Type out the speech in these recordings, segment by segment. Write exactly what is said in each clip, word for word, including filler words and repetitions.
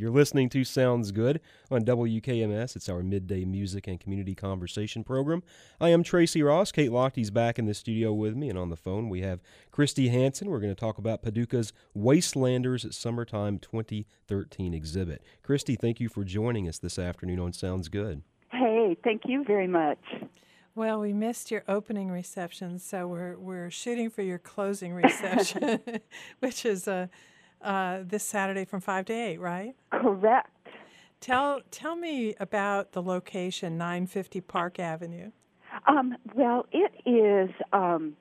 You're listening to Sounds Good on W K M S. It's our midday music and community conversation program. I am Tracy Ross. Kate Lochtey's back in the studio with me, and on the phone we have Christy Hansen. We're going to talk about Paducah's Wastelanders Summertime twenty thirteen exhibit. Christy, thank you for joining us this afternoon on Sounds Good. Hey, thank you very much. Well, we missed your opening reception, so we're we're shooting for your closing reception, which is uh, uh, this Saturday from five to eight, right? Correct. Tell tell me about the location, nine fifty Park Avenue. Um, well, it is um,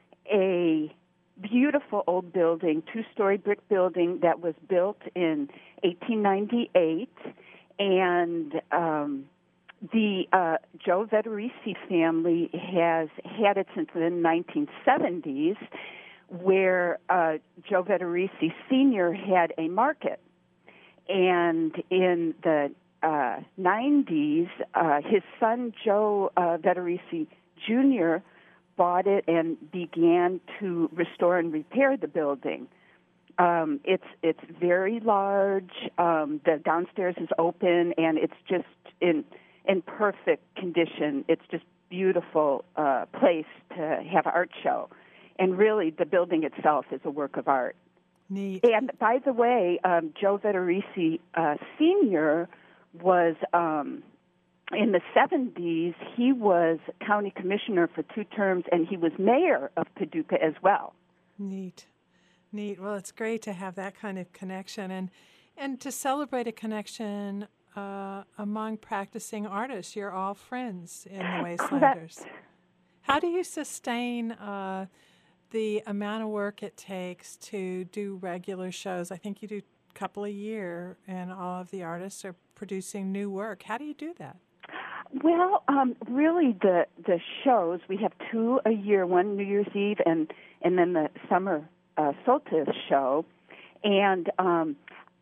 a beautiful old building, two-story brick building that was built in eighteen ninety-eight, and um, the uh, Joe Vetterisi family has had it since the nineteen seventies, where uh, Joe Vetterisi Senior had a market. And in the uh, nineties, uh, his son, Joe uh, Vetterisi Junior, bought it and began to restore and repair the building. Um, it's it's very large. Um, the downstairs is open, and it's just in in perfect condition. It's just beautiful uh, place to have an art show. And really, the building itself is a work of art. Neat. And by the way, um, Joe Vetterisi uh, Senior was, um, in the seventies, he was county commissioner for two terms, and he was mayor of Paducah as well. Neat. Neat. Well, it's great to have that kind of connection and, and to celebrate a connection Uh, among practicing artists. You're all friends in the Wastelanders. Correct. How do you sustain uh, the amount of work it takes to do regular shows? I think you do a couple a year, and all of the artists are producing new work. How do you do that? Well, um, really, the the shows, we have two a year, one New Year's Eve and, and then the summer uh, solstice show. And um,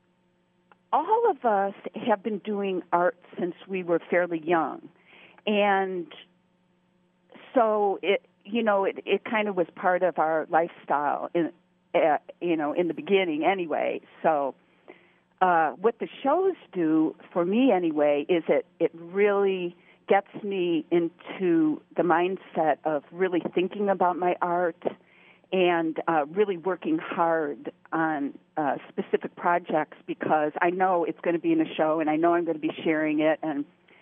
all of us have been doing art since we were fairly young. And so, it you know, it, it kind of was part of our lifestyle, in, uh, you know, in the beginning anyway. So uh, what the shows do, for me anyway, is it, it really gets me into the mindset of really thinking about my art and uh, really working hard on uh, specific projects, because I know it's going to be in a show, and I know I'm going to be sharing it, and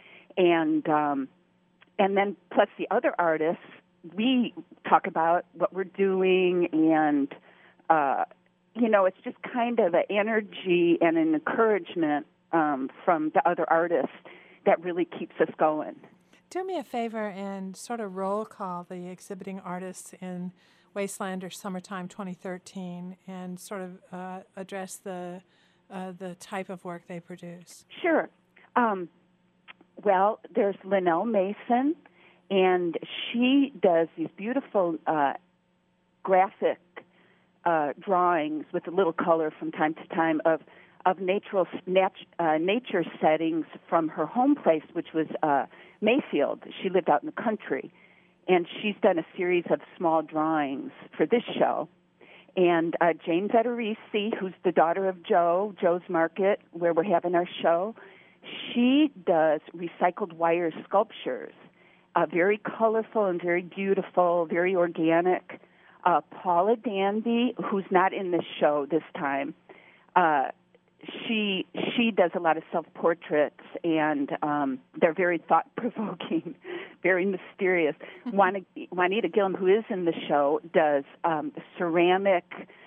and um, and then plus the other artists, we talk about what we're doing, and uh, you know, it's just kind of an energy and an encouragement um, from the other artists that really keeps us going. Do me a favor and sort of roll call the exhibiting artists in Wastelanders Summertime twenty thirteen and sort of uh, address the uh, the type of work they produce. Sure. Um, well, there's Linnell Mason, and she does these beautiful uh, graphic uh, drawings with a little color from time to time of of natural nat- uh, nature settings from her home place, which was uh, Mayfield. She lived out in the country. And she's done a series of small drawings for this show. And uh, Jane Vetterisi, who's the daughter of Joe, Joe's Market, where we're having our show, she does recycled wire sculptures, uh, very colorful and very beautiful, very organic. Uh, Paula Danby, who's not in this show this time, uh, she she does a lot of self-portraits, and um, they're very thought-provoking, very mysterious. Mm-hmm. Juanita Gillum, who is in the show, does um, ceramic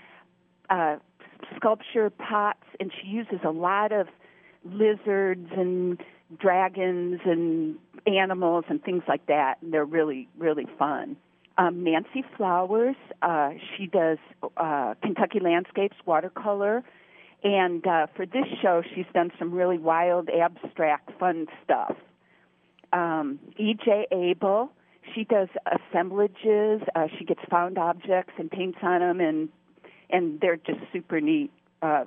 uh, sculpture pots, and she uses a lot of lizards and dragons and animals and things like that, and they're really, really fun. Um, Nancy Flowers, uh, she does uh, Kentucky landscapes, watercolor. And uh, for this show, she's done some really wild, abstract, fun stuff. Um, E J. Abel, she does assemblages. Uh, she gets found objects and paints on them, and and they're just super neat. Uh,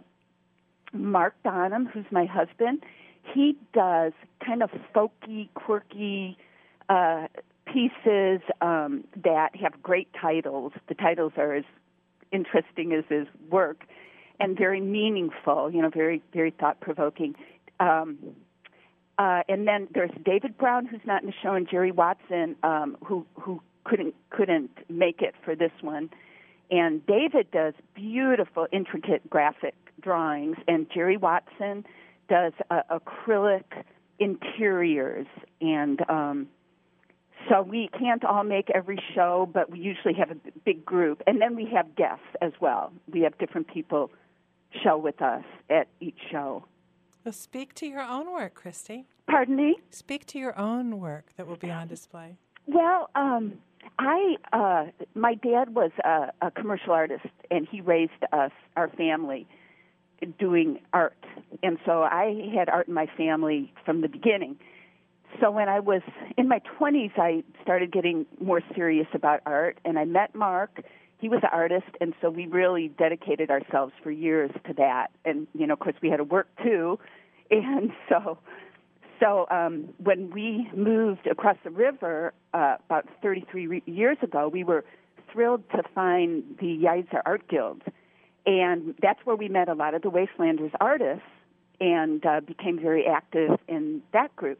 Mark Donham, who's my husband, he does kind of folky, quirky uh, pieces um, that have great titles. The titles are as interesting as his work. and very meaningful, you know, very, very thought-provoking. Um, uh, and then there's David Brown, who's not in the show, and Jerry Watson, um, who who couldn't couldn't make it for this one. And David does beautiful, intricate graphic drawings, and Jerry Watson does uh, acrylic interiors. And um, so we can't all make every show, but we usually have a b- big group. And then we have guests as well. We have different people show with us at each show. Well, speak to your own work, Christy. Pardon me? Speak to your own work that will be on display. Well, um, I uh, my dad was a, a commercial artist, and he raised us, our family, doing art. And so I had art in my family from the beginning. So when I was in my twenties, I started getting more serious about art, and I met Mark. He was an artist, and so we really dedicated ourselves for years to that. And, you know, of course, we had to work, too. And so so um, when we moved across the river uh, about thirty-three re- years ago, we were thrilled to find the Yizer Art Guild. And that's where we met a lot of the Wastelanders artists and uh, became very active in that group.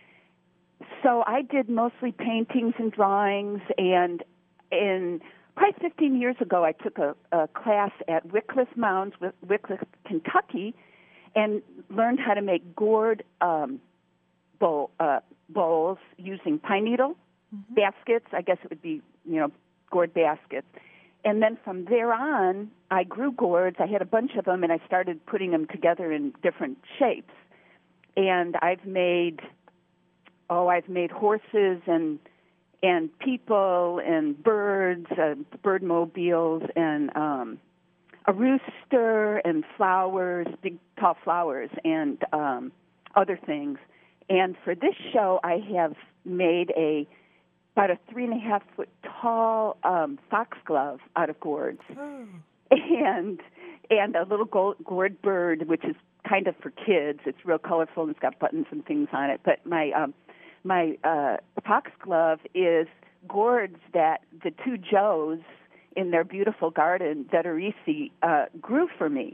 So I did mostly paintings and drawings, and in probably fifteen years ago, I took a, a class at Wycliffe Mounds, Wycliffe, Kentucky, and learned how to make gourd um, bowl, uh, bowls using pine needle mm-hmm. baskets. I guess it would be, you know, gourd baskets. And then from there on, I grew gourds. I had a bunch of them, and I started putting them together in different shapes. And I've made, oh, I've made horses and and people and birds, uh, bird mobiles, and um, a rooster and flowers, big tall flowers, and um, other things. And for this show, I have made a about a three and a half foot tall um, foxglove out of gourds, oh. and and a little gold, gourd bird, which is kind of for kids. It's real colorful and it's got buttons and things on it. But my um, my uh, foxglove is gourds that the two Joes in their beautiful garden, Vetterisi, uh, grew for me.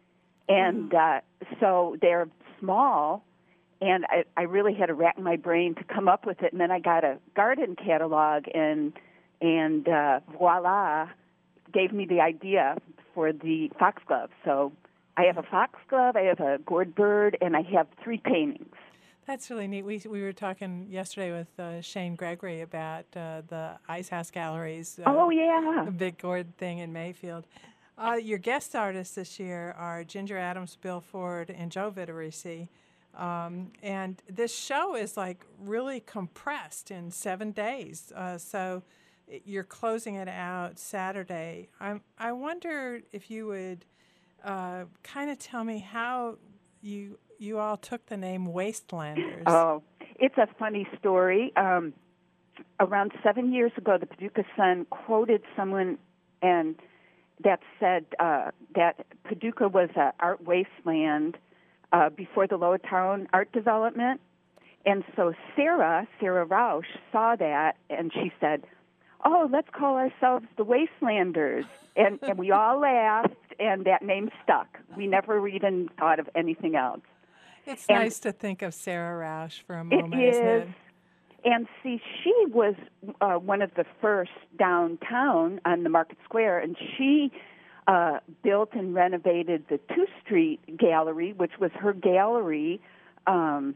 And uh, so they're small, and I, I really had to rack my brain to come up with it. And then I got a garden catalog, and and uh, voila, gave me the idea for the foxglove. So I have a foxglove, I have a gourd bird, and I have three paintings. That's really neat. We we were talking yesterday with uh, Shane Gregory about uh, the Ice House Galleries. Uh, oh, yeah. The big gourd thing in Mayfield. Uh, your guest artists this year are Ginger Adams, Bill Ford, and Joe Vittorisi. Um, and this show is like really compressed in seven days. Uh, so you're closing it out Saturday. I I wonder if you would uh, kind of tell me how you you all took the name Wastelanders. Oh, it's a funny story. Um, around seven years ago, the Paducah Sun quoted someone and that said uh, that Paducah was an art wasteland uh, before the Lowitown art development. And so Sarah, Sarah Rausch, saw that, and she said, oh, let's call ourselves the Wastelanders. And, and we all laughed, and that name stuck. We never even thought of anything else. It's and nice to think of Sarah Rausch for a moment, it is, isn't it? And see, she was uh, one of the first downtown on the Market Square, and she uh, built and renovated the two Street Gallery, which was her gallery, um,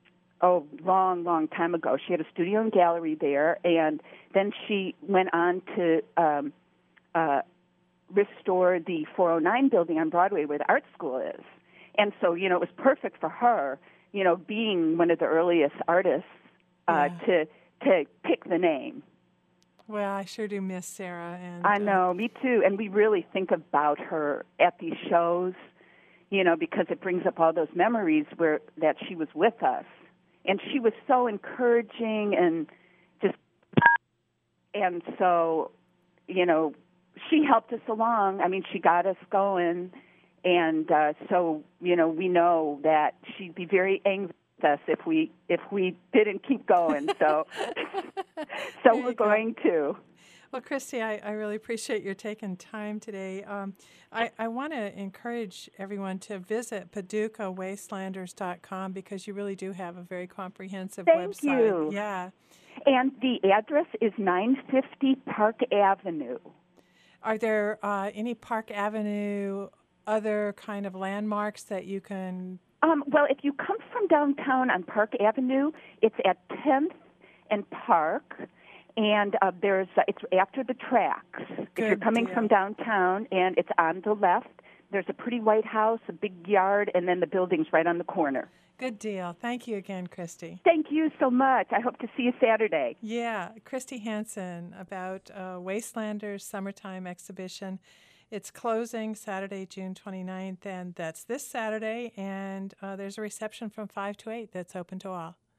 oh, long, long time ago. She had a studio and gallery there, and then she went on to um, uh, restore the four oh nine building on Broadway where the art school is. And so, you know, it was perfect for her, you know, being one of the earliest artists uh, yeah. to to pick the name. Well, I sure do miss Sarah. And I know, uh, me too. And we really think about her at these shows, you know, because it brings up all those memories where that she was with us. And she was so encouraging and just, and so, you know, she helped us along. I mean, she got us going. And uh, so, you know, we know that she'd be very angry with us if we if we didn't keep going. So, so we're going to. Well, Christy, I, I really appreciate your taking time today. Um, I, I want to encourage everyone to visit Paducah Wastelanders dot com because you really do have a very comprehensive Thank website. you. Yeah. And the address is nine fifty Park Avenue. Are there uh, any Park Avenue other kind of landmarks that you can? Um, well, if you come from downtown on Park Avenue, it's at tenth and Park, and uh, there's uh, it's after the tracks. If you're Good coming deal. from downtown, and it's on the left, there's a pretty white house, a big yard, and then the building's right on the corner. Good deal. Thank you again, Christy. Thank you so much. I hope to see you Saturday. Yeah, Christy Hansen about uh, Wastelanders Summertime Exhibition. It's closing Saturday, June twenty-ninth, and that's this Saturday, and uh, there's a reception from five to eight that's open to all.